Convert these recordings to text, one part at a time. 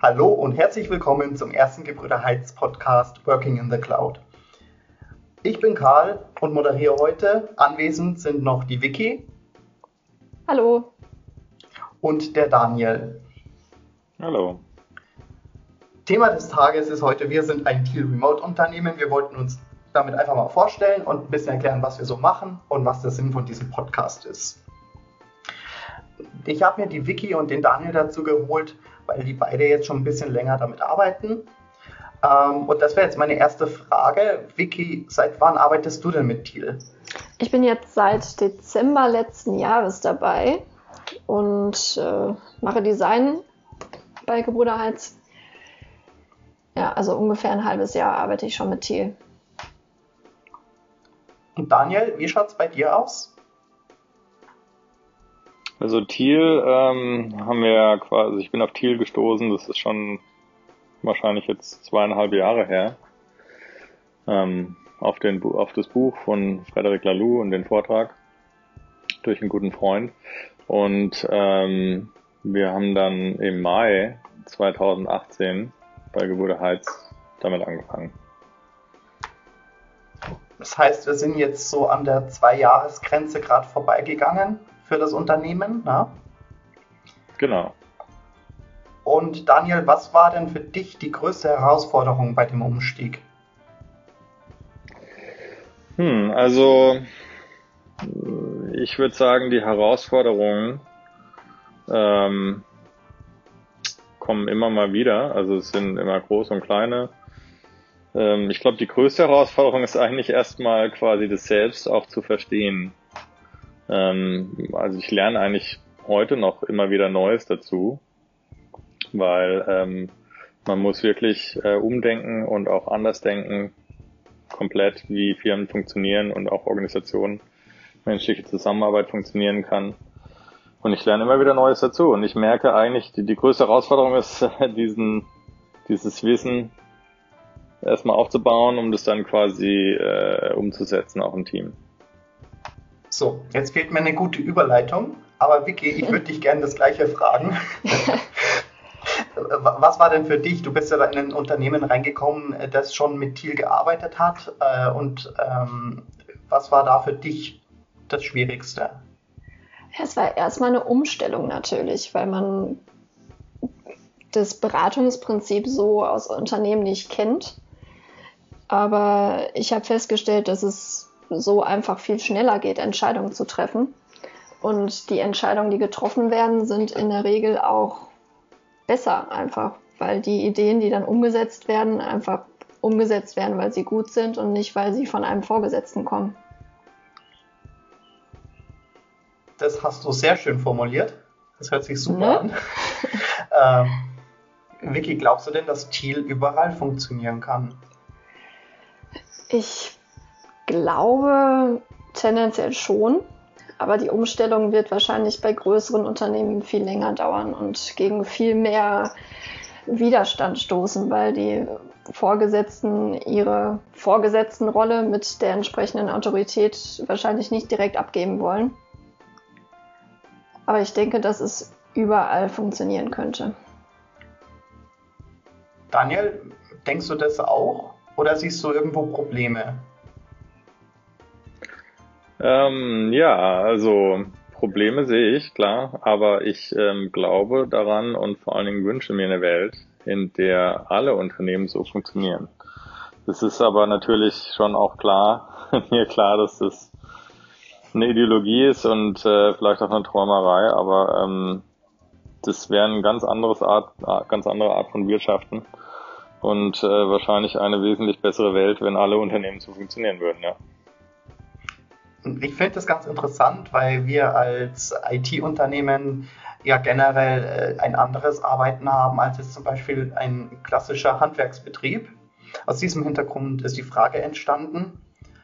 Hallo und herzlich willkommen zum ersten Gebrüder Heitz Podcast Working in the Cloud. Ich bin Karl und moderiere heute. Anwesend sind noch die Vicky. Hallo. Und der Daniel. Hallo. Thema des Tages ist heute, wir sind ein Teal-Remote-Unternehmen. Wir wollten uns damit einfach mal vorstellen und ein bisschen erklären, was wir so machen und was der Sinn von diesem Podcast ist. Ich habe mir die Vicky und den Daniel dazu geholt, weil die beide jetzt schon ein bisschen länger damit arbeiten. Und das wäre jetzt meine erste Frage. Vicky, seit wann arbeitest du denn mit Teal? Ich bin jetzt seit Dezember letzten Jahres dabei und mache Design bei Gebrüder Heitz. Ja, also ungefähr ein halbes Jahr arbeite ich schon mit Teal. Und Daniel, wie schaut es bei dir aus? Also Teal haben wir quasi, also ich bin auf Teal gestoßen, das ist schon wahrscheinlich jetzt 2,5 Jahre her, auf das Buch von Frédéric Laloux und den Vortrag durch einen guten Freund. Und wir haben dann im Mai 2018 bei Gebrüder Heitz damit angefangen. Das heißt, wir sind jetzt so an der 2-Jahres-Grenze gerade vorbeigegangen für das Unternehmen, ne? Genau. Und Daniel, was war denn für dich die größte Herausforderung bei dem Umstieg? Also ich würde sagen, die Herausforderungen kommen immer mal wieder. Also es sind immer große und kleine. Ich glaube, die größte Herausforderung ist eigentlich erstmal quasi das Selbst auch zu verstehen. Also ich lerne eigentlich heute noch immer wieder Neues dazu, weil man muss wirklich umdenken und auch anders denken, komplett wie Firmen funktionieren und auch Organisationen, menschliche Zusammenarbeit funktionieren kann. Und ich lerne immer wieder Neues dazu und ich merke eigentlich, die größte Herausforderung ist, dieses Wissen erstmal aufzubauen, um das dann quasi umzusetzen, auch im Team. So, jetzt fehlt mir eine gute Überleitung, aber Vicky, ich würde dich gerne das Gleiche fragen. Was war denn für dich? Du bist ja in ein Unternehmen reingekommen, das schon mit Teal gearbeitet hat. Was war da für dich das Schwierigste? Es war erstmal eine Umstellung natürlich, weil man das Beratungsprinzip so aus Unternehmen nicht kennt. Aber ich habe festgestellt, dass es so einfach viel schneller geht, Entscheidungen zu treffen. Und die Entscheidungen, die getroffen werden, sind in der Regel auch besser einfach, weil die Ideen, die dann umgesetzt werden, einfach umgesetzt werden, weil sie gut sind und nicht, weil sie von einem Vorgesetzten kommen. Das hast du sehr schön formuliert. Das hört sich super an. Vicky, glaubst du denn, dass Teal überall funktionieren kann? Ich glaube tendenziell schon, aber die Umstellung wird wahrscheinlich bei größeren Unternehmen viel länger dauern und gegen viel mehr Widerstand stoßen, weil die Vorgesetzten ihre Vorgesetztenrolle mit der entsprechenden Autorität wahrscheinlich nicht direkt abgeben wollen. Aber ich denke, dass es überall funktionieren könnte. Daniel, denkst du das auch? Oder siehst du irgendwo Probleme? Ja, also Probleme sehe ich, klar, aber ich glaube daran und vor allen Dingen wünsche mir eine Welt, in der alle Unternehmen so funktionieren. Es ist aber natürlich schon auch mir klar, dass das eine Ideologie ist und vielleicht auch eine Träumerei, aber das wäre eine ganz andere Art von Wirtschaften und wahrscheinlich eine wesentlich bessere Welt, wenn alle Unternehmen so funktionieren würden, ja. Ich finde das ganz interessant, weil wir als IT-Unternehmen ja generell ein anderes Arbeiten haben als jetzt zum Beispiel ein klassischer Handwerksbetrieb. Aus diesem Hintergrund ist die Frage entstanden.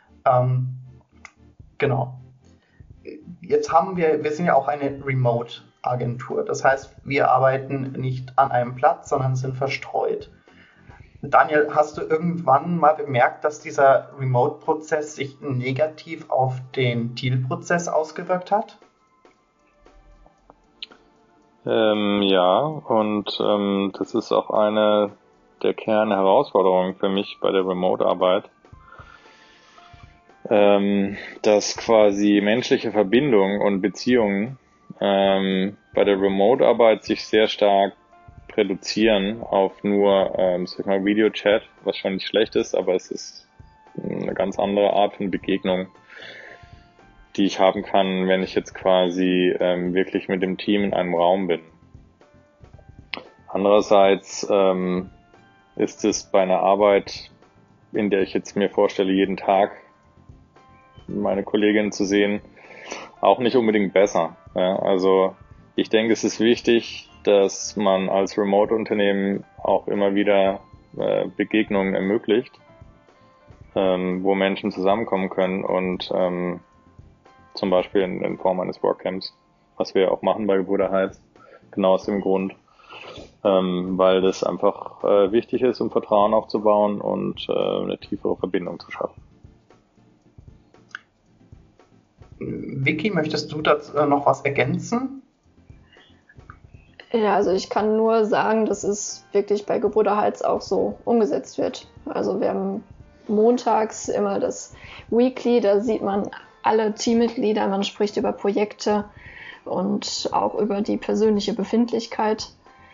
Genau. Jetzt wir sind ja auch eine Remote-Agentur. Das heißt, wir arbeiten nicht an einem Platz, sondern sind verstreut. Daniel, hast du irgendwann mal bemerkt, dass dieser Remote-Prozess sich negativ auf den Teal-Prozess ausgewirkt hat? Ja, und das ist auch eine der Kernherausforderungen für mich bei der Remote-Arbeit, dass quasi menschliche Verbindungen und Beziehungen bei der Remote-Arbeit sich sehr stark reduzieren auf nur, sag ich mal, Videochat, was schon nicht schlecht ist, aber es ist eine ganz andere Art von Begegnung, die ich haben kann, wenn ich jetzt quasi wirklich mit dem Team in einem Raum bin. Andererseits ist es bei einer Arbeit, in der ich jetzt mir vorstelle, jeden Tag meine Kolleginnen zu sehen, auch nicht unbedingt besser. Ja, also ich denke, es ist wichtig, dass man als Remote-Unternehmen auch immer wieder Begegnungen ermöglicht, wo Menschen zusammenkommen können und zum Beispiel in Form eines Workcamps, was wir auch machen bei Gebrüder Heitz, genau aus dem Grund, weil das einfach wichtig ist, um Vertrauen aufzubauen und eine tiefere Verbindung zu schaffen. Vicky, möchtest du dazu noch was ergänzen? Ja, also ich kann nur sagen, dass es wirklich bei Gebrüder Heitz auch so umgesetzt wird. Also wir haben montags immer das Weekly, da sieht man alle Teammitglieder, man spricht über Projekte und auch über die persönliche Befindlichkeit.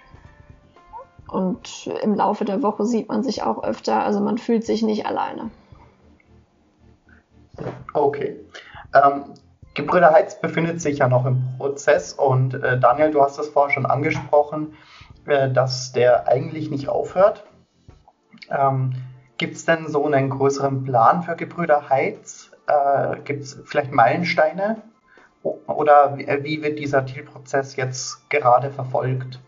Und im Laufe der Woche sieht man sich auch öfter, also man fühlt sich nicht alleine. Okay. Gebrüder Heitz befindet sich ja noch im Prozess und Daniel, du hast das vorher schon angesprochen, dass der eigentlich nicht aufhört. Gibt es denn so einen größeren Plan für Gebrüder Heitz? Gibt es vielleicht Meilensteine? Oder wie wird dieser Deal-Prozess jetzt gerade verfolgt?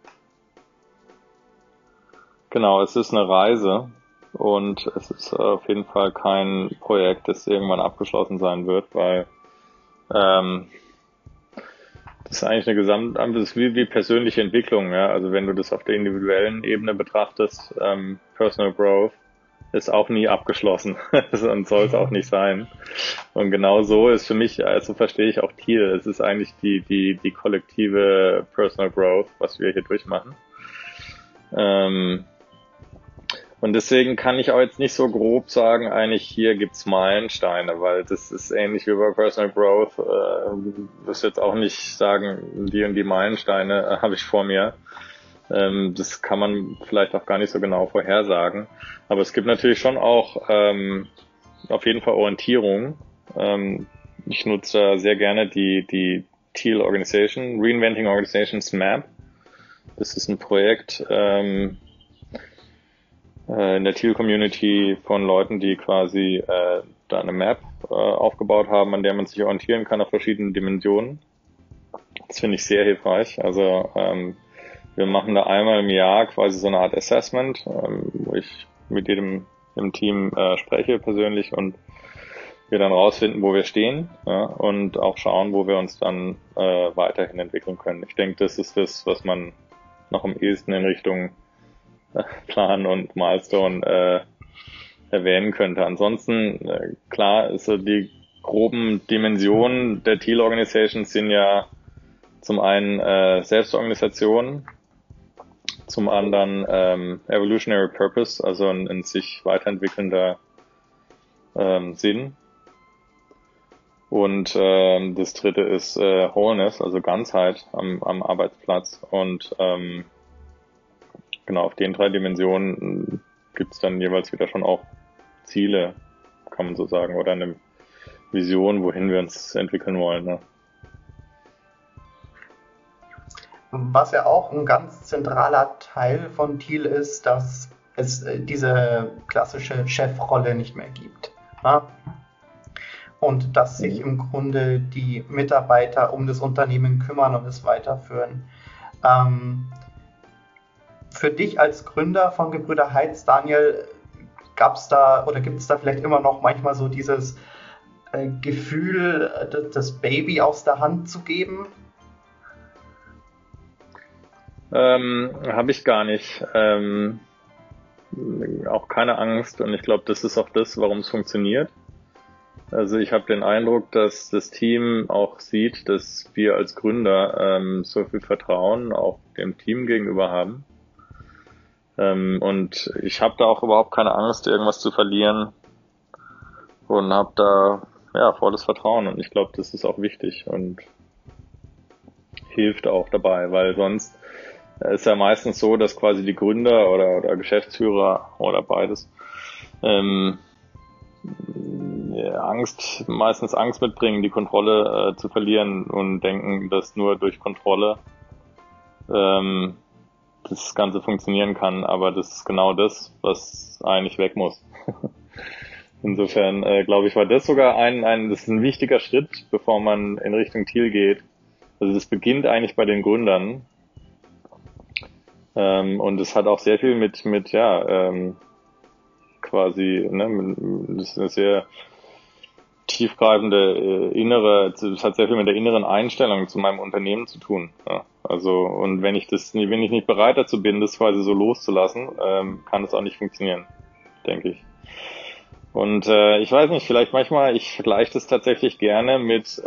Genau, es ist eine Reise und es ist auf jeden Fall kein Projekt, das irgendwann abgeschlossen sein wird, weil das ist eigentlich das ist wie persönliche Entwicklung, ja. Also wenn du das auf der individuellen Ebene betrachtest, Personal Growth ist auch nie abgeschlossen und soll es auch nicht sein. Und genau so ist für mich, also verstehe ich auch Thiel. Es ist eigentlich die kollektive Personal Growth, was wir hier durchmachen. Und deswegen kann ich auch jetzt nicht so grob sagen, eigentlich hier gibt's Meilensteine, weil das ist ähnlich wie bei Personal Growth. Das jetzt auch nicht sagen, die und die Meilensteine habe ich vor mir. Das kann man vielleicht auch gar nicht so genau vorhersagen. Aber es gibt natürlich schon auch auf jeden Fall Orientierung. Ich nutze da sehr gerne die Thiel Organization, Reinventing Organizations Map. Das ist ein Projekt in der Thiel-Community von Leuten, die quasi da eine Map aufgebaut haben, an der man sich orientieren kann auf verschiedenen Dimensionen. Das finde ich sehr hilfreich. Also wir machen da einmal im Jahr quasi so eine Art Assessment, wo ich mit jedem im Team spreche persönlich und wir dann rausfinden, wo wir stehen, ja, und auch schauen, wo wir uns dann weiterhin entwickeln können. Ich denke, das ist das, was man noch am ehesten in Richtung Plan und Milestone erwähnen könnte. Ansonsten, klar, so die groben Dimensionen der Thiel Organizations sind ja zum einen Selbstorganisation, zum anderen Evolutionary Purpose, also ein sich weiterentwickelnder Sinn. Und das dritte ist Wholeness, also Ganzheit am Arbeitsplatz. Und genau, auf den 3 Dimensionen gibt's dann jeweils wieder schon auch Ziele, kann man so sagen, oder eine Vision, wohin wir uns entwickeln wollen. Ne? Was ja auch ein ganz zentraler Teil von Thiel ist, dass es diese klassische Chefrolle nicht mehr gibt. Ja? Und dass sich im Grunde die Mitarbeiter um das Unternehmen kümmern und es weiterführen. Für dich als Gründer von Gebrüder Heitz, Daniel, gibt es da vielleicht immer noch manchmal so dieses Gefühl, das Baby aus der Hand zu geben? Habe ich gar nicht. Auch keine Angst und ich glaube, das ist auch das, warum es funktioniert. Also ich habe den Eindruck, dass das Team auch sieht, dass wir als Gründer so viel Vertrauen auch dem Team gegenüber haben. Und ich habe da auch überhaupt keine Angst, irgendwas zu verlieren und habe da volles Vertrauen. Und ich glaube, das ist auch wichtig und hilft auch dabei, weil sonst ist ja meistens so, dass quasi die Gründer oder Geschäftsführer oder beides meistens Angst mitbringen, die Kontrolle zu verlieren und denken, dass nur durch Kontrolle das Ganze funktionieren kann, aber das ist genau das, was eigentlich weg muss. Insofern glaube ich, war das sogar das ist ein wichtiger Schritt, bevor man in Richtung Thiel geht. Also das beginnt eigentlich bei den Gründern und es hat auch sehr viel mit quasi, ne, das ist eine sehr tiefgreifende es hat sehr viel mit der inneren Einstellung zu meinem Unternehmen zu tun. Ja. Also, und wenn ich nicht bereit dazu bin, das quasi so loszulassen, kann es auch nicht funktionieren, denke ich. Und ich weiß nicht, vielleicht manchmal, ich vergleiche das tatsächlich gerne mit,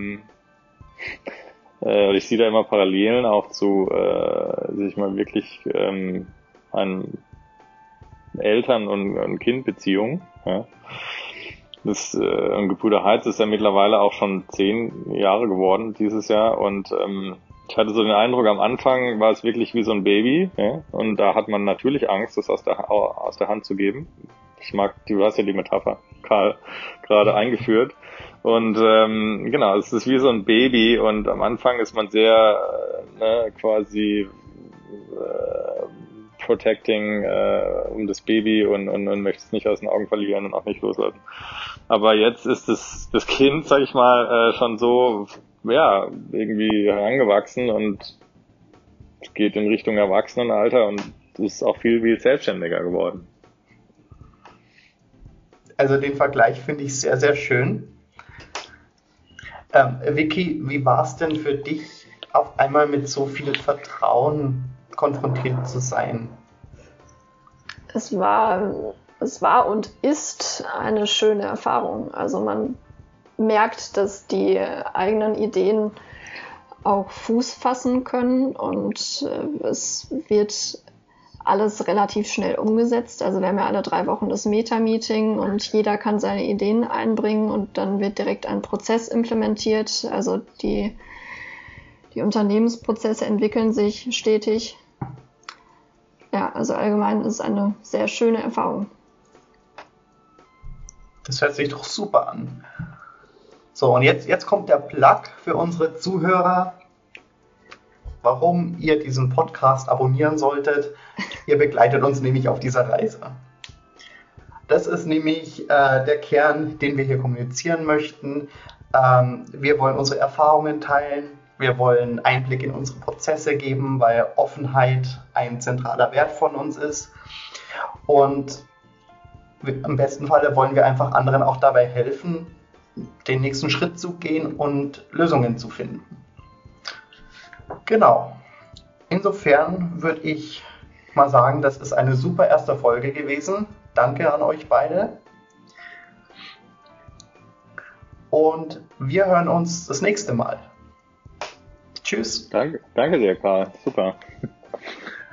ich sehe da immer Parallelen auch zu, sich mal wirklich an Eltern- und Kindbeziehungen. Ja. Das Gebrüder Heitz ist ja mittlerweile auch schon 10 Jahre geworden dieses Jahr und ich hatte so den Eindruck, am Anfang war es wirklich wie so ein Baby, ja? Und da hat man natürlich Angst, das aus der Hand zu geben. Du hast ja die Metapher, Karl, gerade eingeführt. Und genau, es ist wie so ein Baby und am Anfang ist man sehr quasi protecting um das Baby und möchte es nicht aus den Augen verlieren und auch nicht loslassen. Aber jetzt ist das Kind, sag ich mal, schon so irgendwie herangewachsen und geht in Richtung Erwachsenenalter und ist auch viel selbstständiger geworden. Also den Vergleich finde ich sehr, sehr schön. Vicky, wie war es denn für dich, auf einmal mit so viel Vertrauen konfrontiert zu sein? Es war und ist eine schöne Erfahrung. Also man merkt, dass die eigenen Ideen auch Fuß fassen können und es wird alles relativ schnell umgesetzt. Also wir haben ja alle 3 Wochen das Meta-Meeting und jeder kann seine Ideen einbringen und dann wird direkt ein Prozess implementiert. Also die Unternehmensprozesse entwickeln sich stetig. Ja, also allgemein ist es eine sehr schöne Erfahrung. Das hört sich doch super an. So, und jetzt kommt der Plug für unsere Zuhörer, warum ihr diesen Podcast abonnieren solltet. Ihr begleitet uns nämlich auf dieser Reise. Das ist nämlich der Kern, den wir hier kommunizieren möchten. Wir wollen unsere Erfahrungen teilen. Wir wollen Einblick in unsere Prozesse geben, weil Offenheit ein zentraler Wert von uns ist. Und im besten Falle wollen wir einfach anderen auch dabei helfen, den nächsten Schritt zu gehen und Lösungen zu finden. Genau. Insofern würde ich mal sagen, das ist eine super erste Folge gewesen. Danke an euch beide. Und wir hören uns das nächste Mal. Tschüss. Danke sehr, Karl. Super.